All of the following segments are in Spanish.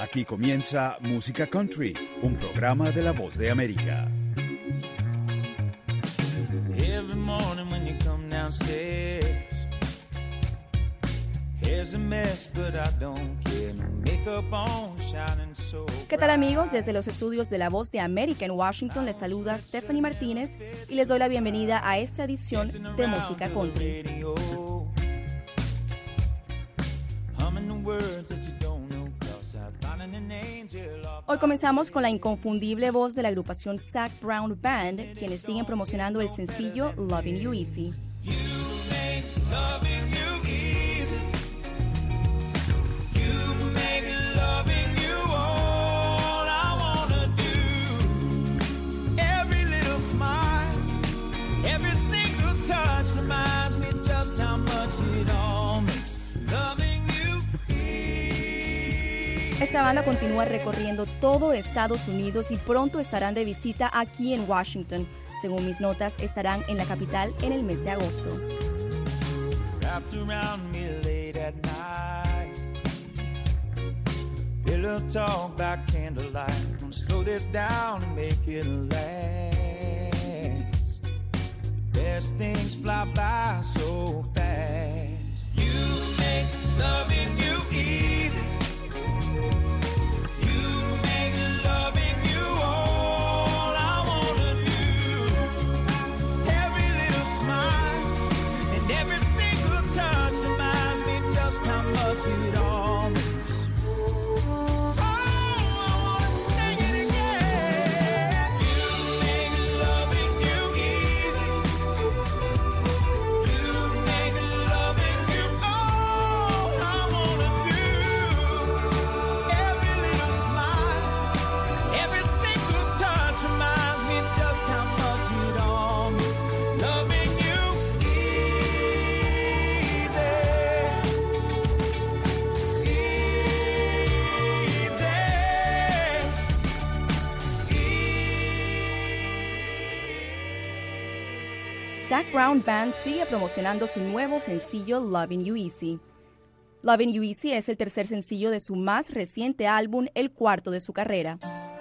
Aquí comienza Música Country, un programa de La Voz de América. Every morning when you come downstairs, here's a mess, but I don't care. Makeup on, shining so bright. ¿Qué tal, amigos? Desde los estudios de La Voz de América en Washington les saluda Stephanie Martínez y les doy la bienvenida a esta edición de Música Country. Hoy comenzamos con la inconfundible voz de la agrupación Zac Brown Band, quienes siguen promocionando el sencillo Loving You Easy. Esta banda continúa recorriendo todo Estados Unidos y pronto estarán de visita aquí en Washington. Según mis notas, estarán en la capital en el mes de agosto. Zac Brown Band sigue promocionando su nuevo sencillo Loving You Easy. Loving You Easy es el tercer sencillo de su más reciente álbum, el cuarto de su carrera.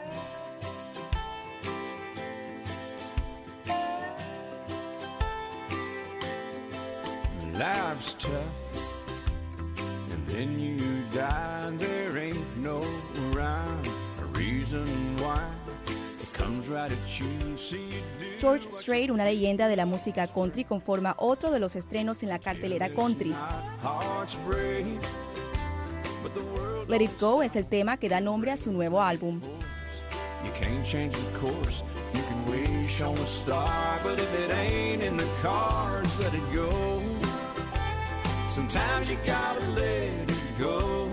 Life's tough, and then you die, and there ain't no rhyme or reason why. It comes right at you, see you do. George Strait, una leyenda de la música country, conforma otro de los estrenos en la cartelera country. Let It Go es el tema que da nombre a su nuevo álbum. You can't change the course, you can wish on a star, but if it ain't in the cards, let it go. Sometimes you gotta let it go.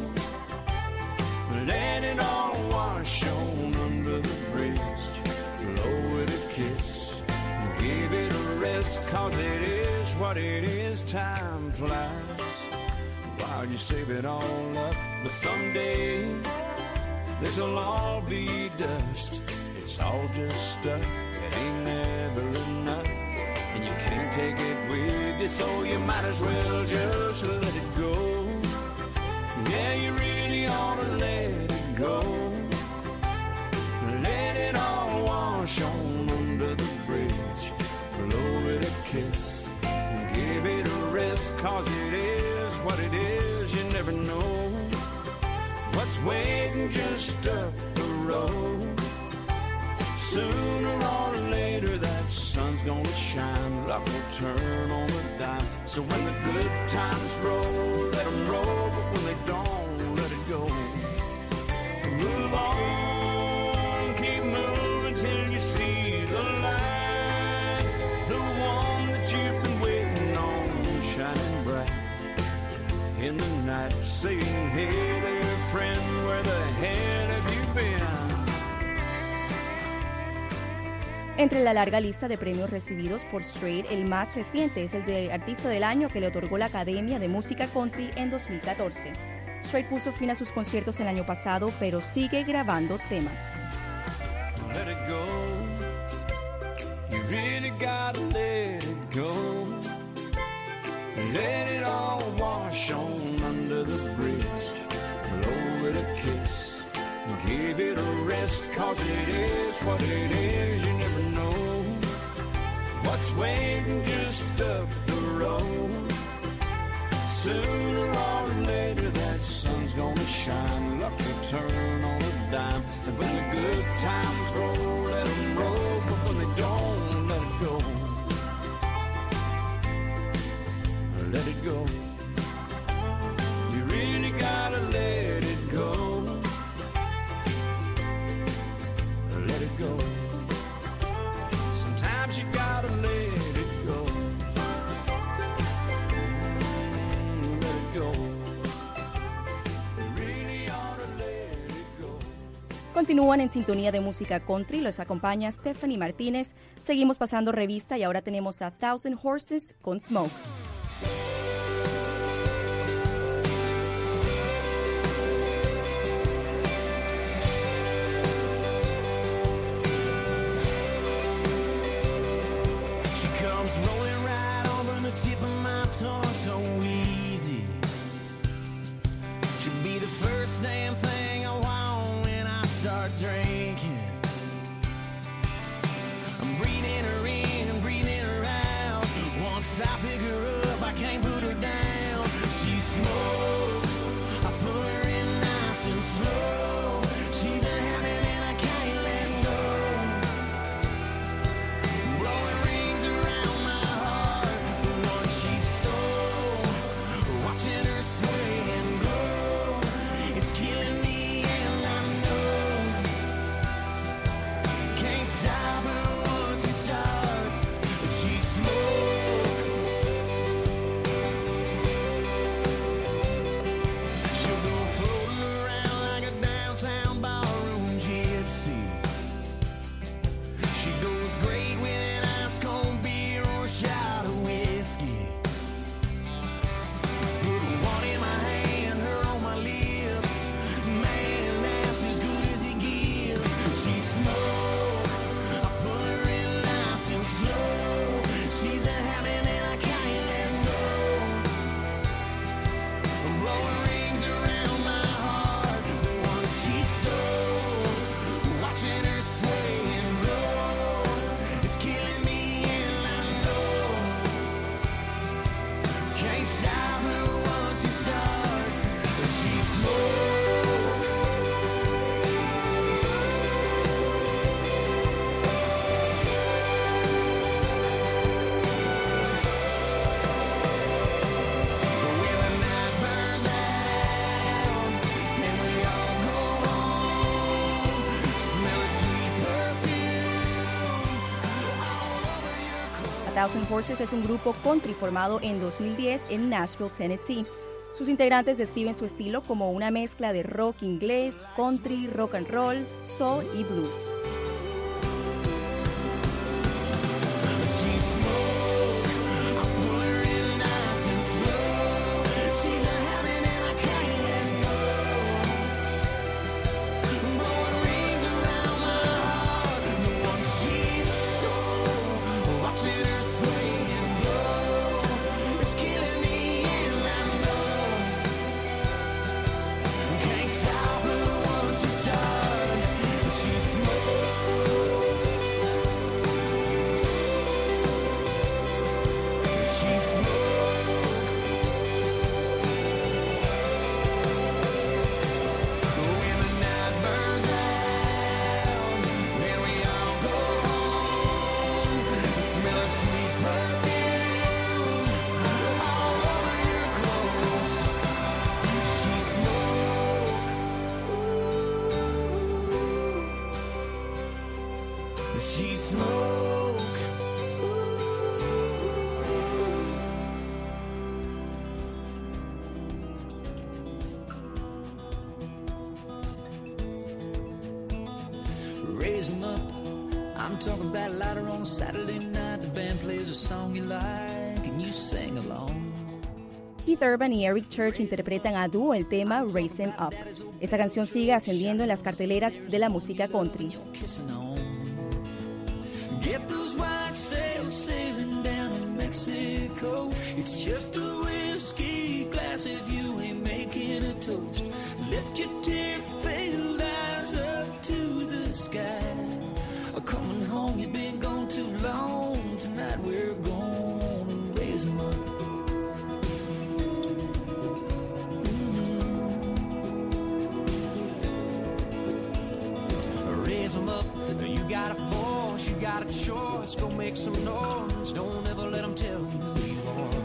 Let it all wash on under the bridge. Blow it a kiss, give it a rest, 'cause it is what it is, time flies while you save it all up. But someday this'll all be dust. It's all just stuff that ain't never enough, and you can't take it with you, so you might as well just let it go. Yeah, you really ought to let it go. Let it all wash on under the bridge. Blow it a kiss, give it a rest, 'cause it is what it is. You never know what's waiting just up the road. Sooner or later that sun's gonna shine, luck will turn on the dime. So when the good times roll, let them roll, but when they don't, let it go. Move on, keep moving till you see the light, the one that you've been waiting on, shining bright in the night, saying, hey there friend, where the hell have you been? Entre la larga lista de premios recibidos por Strait, el más reciente es el de Artista del Año que le otorgó la Academia de Música Country en 2014. Strait puso fin a sus conciertos el año pasado, pero sigue grabando temas. Let it go. You really gotta let it go. Let it all wash on under the bridge. Blow it a kiss. Continúan en sintonía de música country, los acompaña Stephanie Martínez. Seguimos pasando revista y ahora tenemos a Thousand Horses con Smoke. Thousand Horses es un grupo country formado en 2010 en Nashville, Tennessee. Sus integrantes describen su estilo como una mezcla de rock inglés, country, rock and roll, soul y blues. Raise 'em up. I'm talking about later on Saturday night. The band plays a song you like and you sing along. Keith Urban y Eric Church interpretan a dúo el tema Raise 'Em Up. Esta canción sigue ascendiendo en las carteleras de la música country. Get those white sails sailing down in Mexico. It's just a whiskey glass if you ain't making a toast. Lift your tear-filled eyes up to the sky. Coming home, you've been gone too long. Tonight we're gonna raise 'em up. Raise 'em up. You got a voice, you got a choice. Go make some noise. Don't ever let 'em tell you who you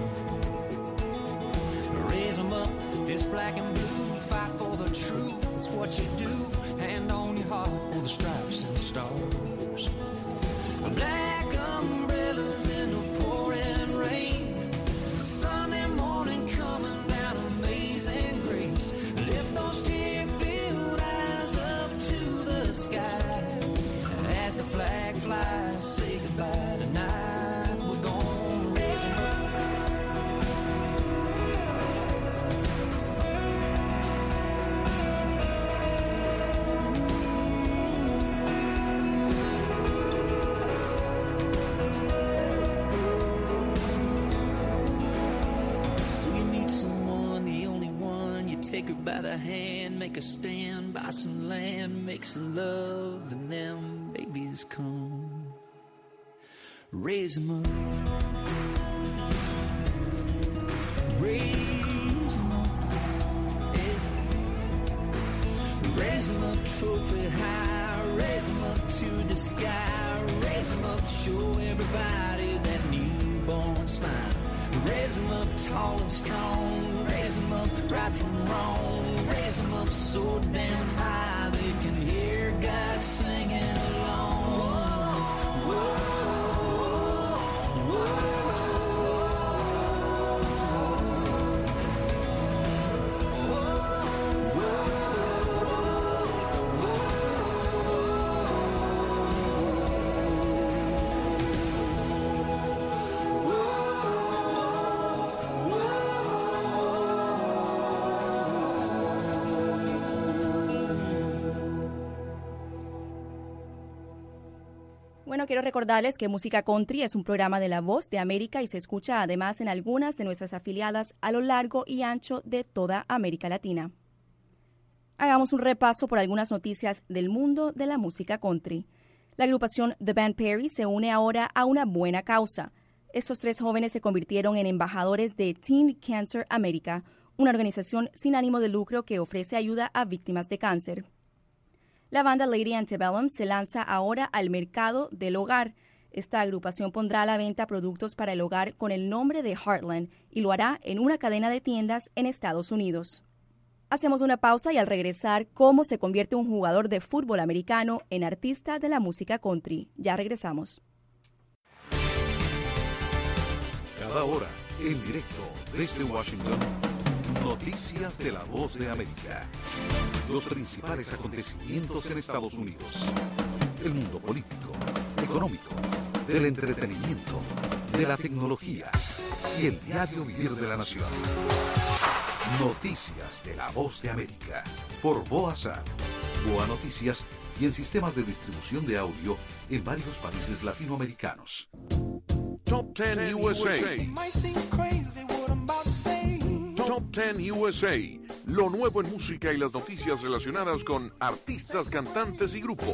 are. Raise 'em up. Fist black and blue. Fight for the truth. It's what you do. Hand on your heart for the stripes and stars. Black umbrellas in the pouring rain. Sunday morning coming down, amazing grace. Lift those tear-filled eyes up to the take her by the hand, make her stand by some land, make some love, and them babies come. Raise them up. Raise them up. Yeah. Raise them up, trophy high. Raise them up to the sky. Raise them up, show everybody that newborn smile. Raise them up tall and strong. Raise them up right from wrong. Raise them up so damn high they can hear God singing along. Whoa, whoa, Bueno, quiero recordarles que Música Country es un programa de La Voz de América y se escucha además en algunas de nuestras afiliadas a lo largo y ancho de toda América Latina. Hagamos un repaso por algunas noticias del mundo de la música country. La agrupación The Band Perry se une ahora a una buena causa. Estos 3 jóvenes se convirtieron en embajadores de Teen Cancer America, una organización sin ánimo de lucro que ofrece ayuda a víctimas de cáncer. La banda Lady Antebellum se lanza ahora al mercado del hogar. Esta agrupación pondrá a la venta productos para el hogar con el nombre de Heartland y lo hará en una cadena de tiendas en Estados Unidos. Hacemos una pausa y al regresar, cómo se convierte un jugador de fútbol americano en artista de la música country. Ya regresamos. Cada hora, en directo desde Washington, noticias de La Voz de América. Los principales acontecimientos en Estados Unidos. El mundo político, económico, del entretenimiento, de la tecnología y el diario vivir de la nación. Noticias de La Voz de América. Por Boazat, Boa Noticias y en sistemas de distribución de audio en varios países latinoamericanos. Top 10 USA. Top 10 USA. Lo nuevo en música y las noticias relacionadas con artistas, cantantes y grupos.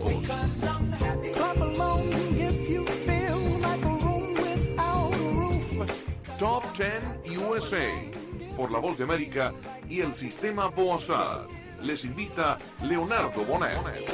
Top 10 USA. Por La Voz de América y el sistema Boazad. Les invita Leonardo Bonet.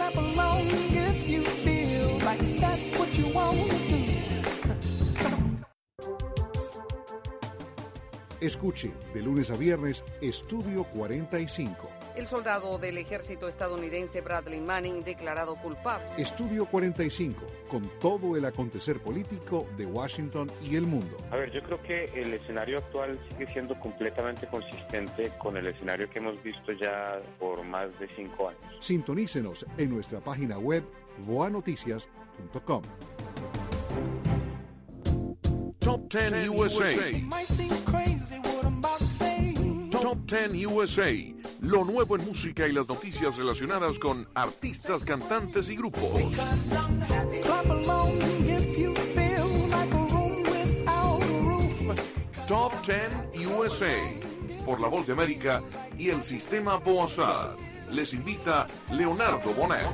Escuche de lunes a viernes Estudio 45. El soldado del ejército estadounidense Bradley Manning declarado culpable. Estudio 45, con todo el acontecer político de Washington y el mundo. A ver, yo creo que el escenario actual sigue siendo completamente consistente con el escenario que hemos visto ya por más de 5 años. Sintonícenos en nuestra página web voanoticias.com. Top 10 USA. Top 10 USA. Lo nuevo en música y las noticias relacionadas con artistas, cantantes y grupos. Top 10 USA. Por La Voz de América y el sistema Boazad. Les invita Leonardo Bonet.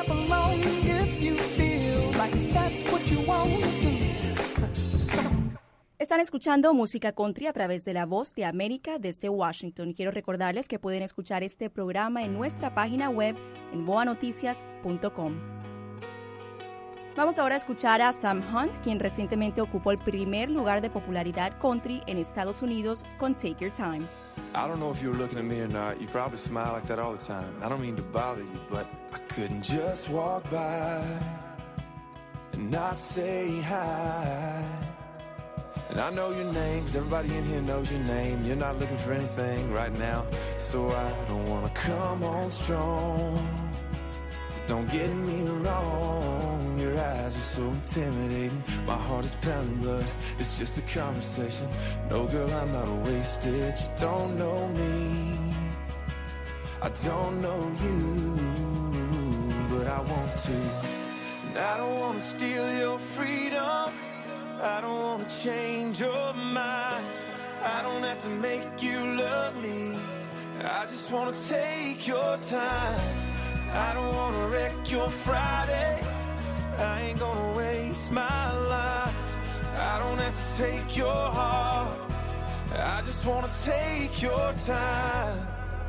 Están escuchando Música Country a través de La Voz de América desde Washington. Quiero recordarles que pueden escuchar este programa en nuestra página web en boanoticias.com. Vamos ahora a escuchar a Sam Hunt, quien recientemente ocupó el primer lugar de popularidad country en Estados Unidos con Take Your Time. I don't know if you were looking at me or not. You probably smile like that all the time. I don't mean to bother you, but I couldn't just walk by and not say hi. And I know your name, 'cause everybody in here knows your name. You're not looking for anything right now, so I don't wanna come on strong. Don't get me wrong, your eyes are so intimidating. My heart is pounding, but it's just a conversation. No, girl, I'm not wasted. You don't know me, I don't know you, but I want to. And I don't wanna steal your freedom, I don't wanna change your mind. I don't have to make you love me. I just wanna take your time. I don't wanna wreck your Friday. I ain't gonna waste my life. I don't have to take your heart. I just wanna take your time.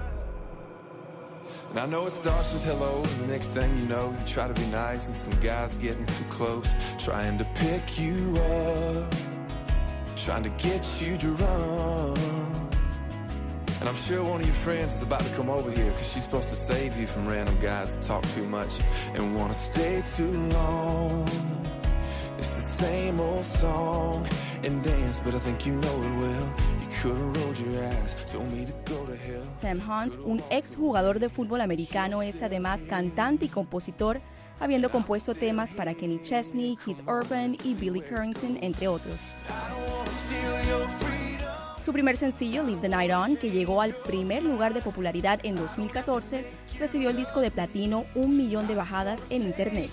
And I know it starts with hello, and the next thing you know, you try to be nice, and some guy's getting too close, trying to pick you up, trying to get you to run. And I'm sure one of your friends is about to come over here, cause she's supposed to save you from random guys that talk too much and wanna stay too long. It's the same old song and dance, but I think you know it well. You could've rolled your ass, told me to go to hell. Sam Hunt, un exjugador de fútbol americano, es además cantante y compositor, habiendo compuesto temas para Kenny Chesney, Keith Urban y Billy Currington, entre otros. Su primer sencillo, Leave the Night On, que llegó al primer lugar de popularidad en 2014, recibió el disco de platino, 1 millón de bajadas en internet.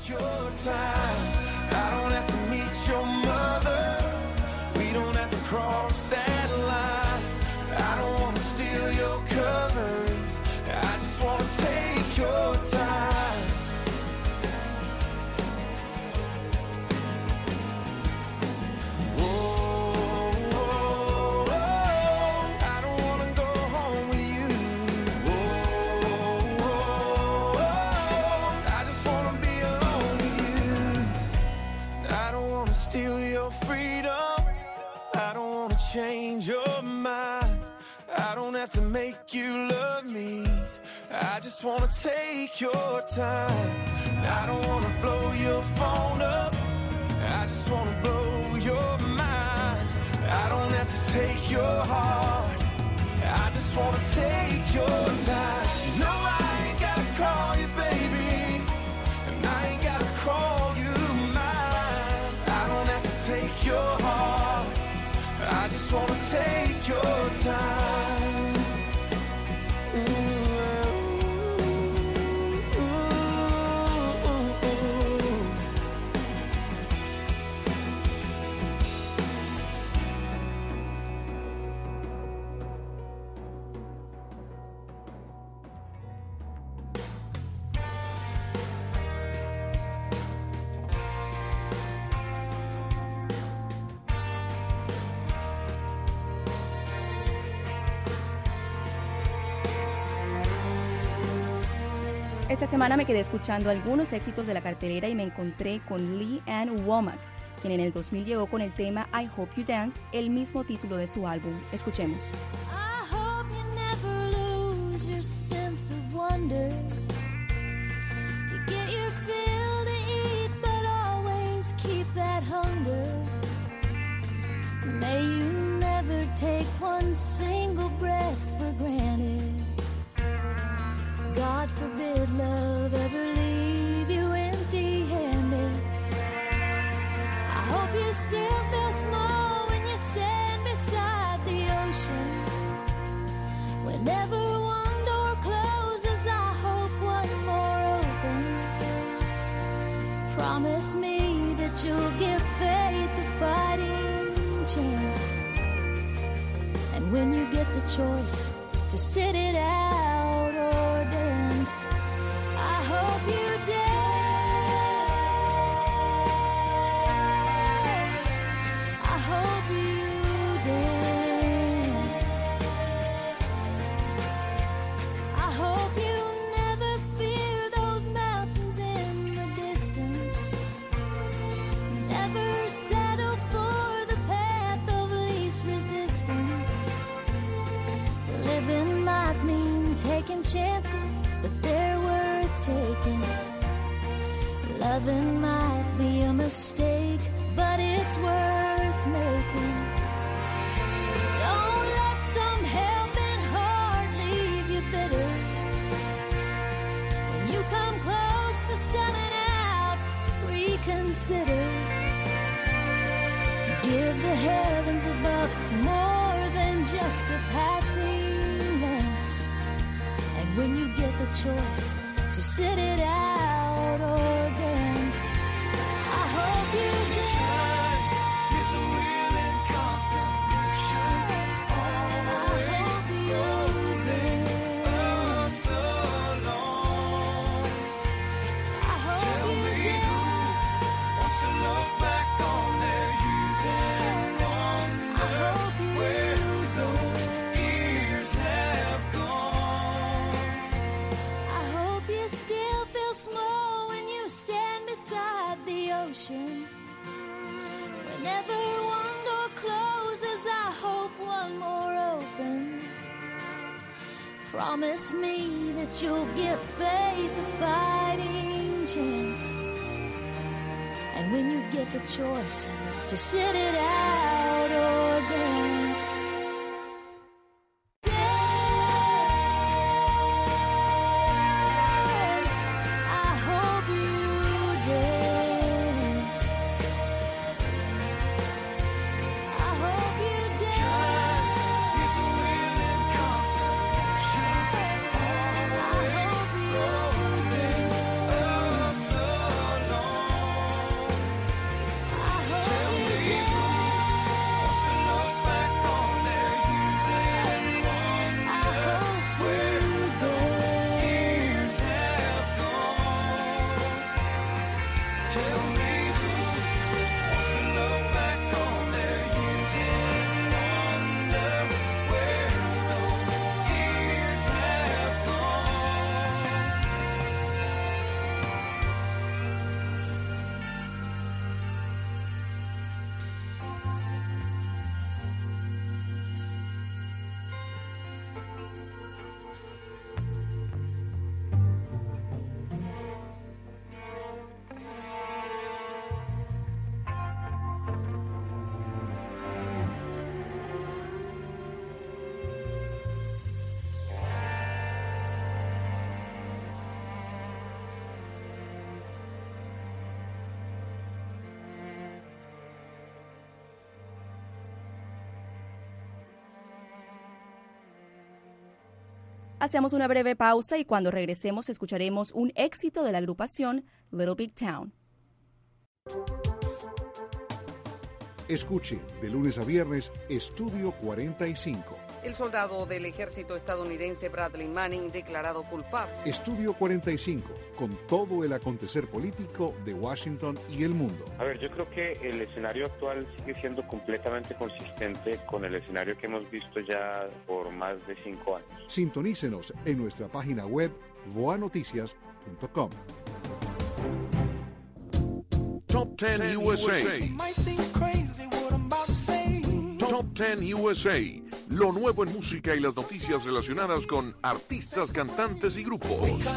Change your mind. I don't have to make you love me. I just wanna take your time. I don't wanna blow your phone up. I just wanna blow your mind. I don't have to take your heart. I just wanna take your time. No, I ain't gotta call you baby, and I ain't gotta call you mine. I don't have to take your heart. I just wanna take your time. Esta semana me quedé escuchando algunos éxitos de la cartelera y me encontré con Lee Ann Womack, quien en el 2000 llegó con el tema I Hope You Dance, el mismo título de su álbum. Escuchemos. I hope you never lose your sense of wonder. You get your fill to eat, but always keep that hunger. May you never take one single breath for granted. God forbid love ever leave you empty-handed. I hope you still feel small when you stand beside the ocean. Whenever one door closes, I hope one more opens. Promise me that you'll give faith a fighting chance. And when you get the choice to sit it out or dance, I hope you dance. I hope you dance. I hope you never fear those mountains in the distance. Never settle for the path of least resistance. Living might mean taking chances, but they're worth taking. Loving might be a mistake, but it's worth making. Don't let some helping heart leave you bitter. When you come close to selling out, reconsider. Give the heavens above more than just a passing glance. And when you get the choice to sit it out or dance, I hope you dance. Time is a willing constant motion. I hope you dance. ocean. Whenever one door closes, I hope one more opens. Promise me that you'll give faith a fighting chance. And when you get the choice to sit it out or dance, I hope you dance. I hope you dance. Is a willing constellation. I hope you dance. So long. I hope tell you me wants to look back on their years and wonder where the years have gone. Tell me who wants to look back on their years and wonder where those years have gone. Hacemos una breve pausa y cuando regresemos escucharemos un éxito de la agrupación Little Big Town. Escuche de lunes a viernes Estudio 45. El soldado del ejército estadounidense Bradley Manning declarado culpable. Estudio 45, con todo el acontecer político de Washington y el mundo. A ver, yo creo que el escenario actual sigue siendo completamente consistente con el escenario que hemos visto ya por más de 5 años. Sintonícenos en nuestra página web voanoticias.com. Top 10 USA. Top 10 USA. Lo nuevo en música y las noticias relacionadas con artistas, cantantes y grupos.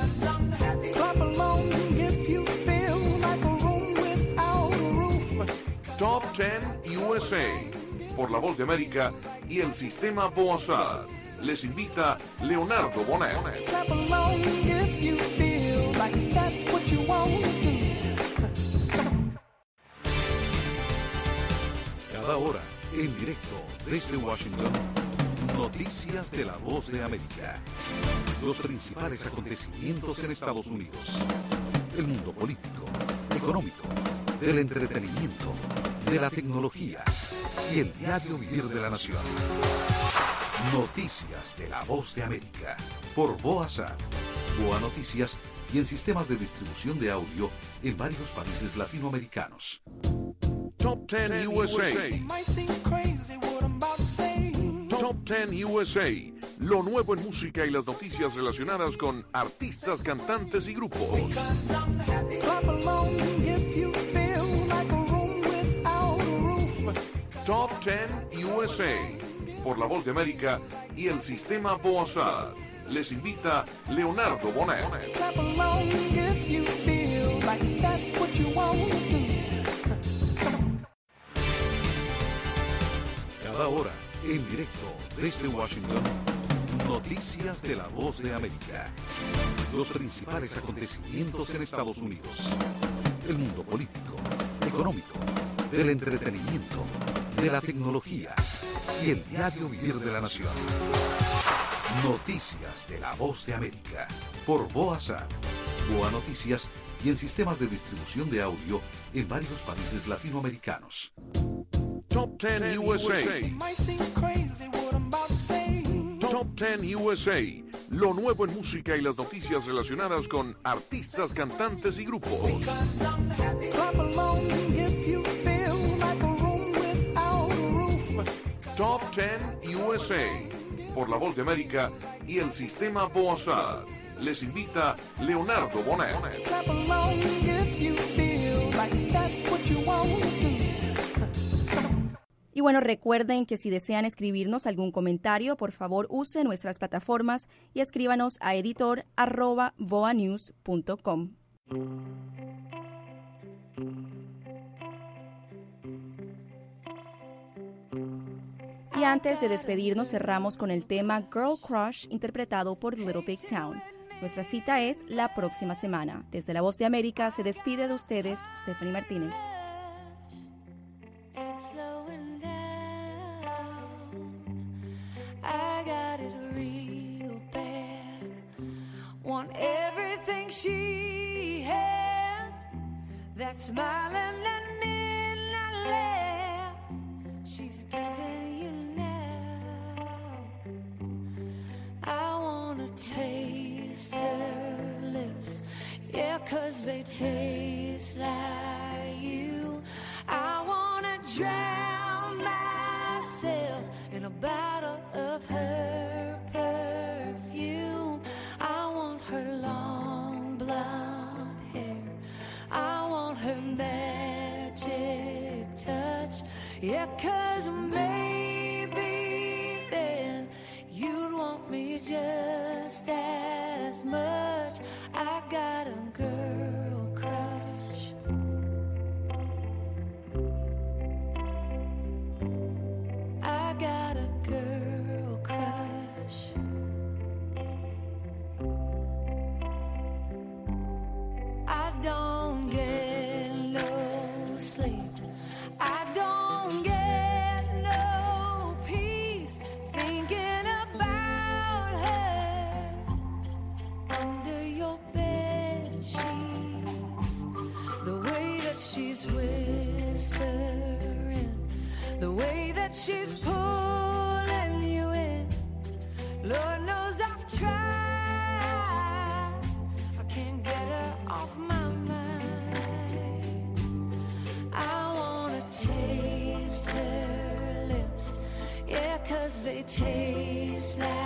Top 10 USA. Por La Voz de América y el sistema Boazad. Les invita Leonardo Bonet. Cada hora, en directo desde Washington, noticias de La Voz de América. Los principales acontecimientos en Estados Unidos. El mundo político, económico, del entretenimiento, de la tecnología y el diario vivir de la nación. Noticias de La Voz de América. Por Boazad, Boa Noticias y en sistemas de distribución de audio en varios países latinoamericanos. Top 10 USA. Top 10 USA. Lo nuevo en música y las noticias relacionadas con artistas, cantantes y grupos. Top 10 USA. Por La Voz de América y el sistema Boazad. Les invita Leonardo Bonet. Cada hora, en directo desde Washington, noticias de La Voz de América. Los principales acontecimientos en Estados Unidos. El mundo político, económico, del entretenimiento, de la tecnología y el diario vivir de la nación. Noticias de La Voz de América. Por Boazad, Boa Noticias y en sistemas de distribución de audio en varios países latinoamericanos. Top 10 USA. Top 10 USA. Lo nuevo en música y las noticias relacionadas con artistas, cantantes y grupos. Top 10 USA. Por La Voz de América y el sistema Boazad. Les invita Leonardo Bonet. like that's what you want to do. Y bueno, recuerden que si desean escribirnos algún comentario, por favor use nuestras plataformas y escríbanos a editor@voanews.com. Y antes de despedirnos, cerramos con el tema Girl Crush, interpretado por Little Big Town. Nuestra cita es la próxima semana. Desde La Voz de América se despide de ustedes Stephanie Martínez. I got it real bad. Want everything she has. That smiling and midnight laugh she's giving you now. I wanna taste her lips, yeah, 'cause they taste like you. I wanna drown myself in a bottle of her perfume. I want her long blonde hair. I want her magic touch. Yeah, 'cause maybe then you'd want me just as much. I got a girl crush. I got a girl crush. I don't get no sleep. I don't get no peace thinking about her under your bed sheets. The way that she's whispering, the way that she's pulling you in. Lord knows I've tried. I can't get her off my mind. I wanna taste her lips, yeah, 'cause they taste like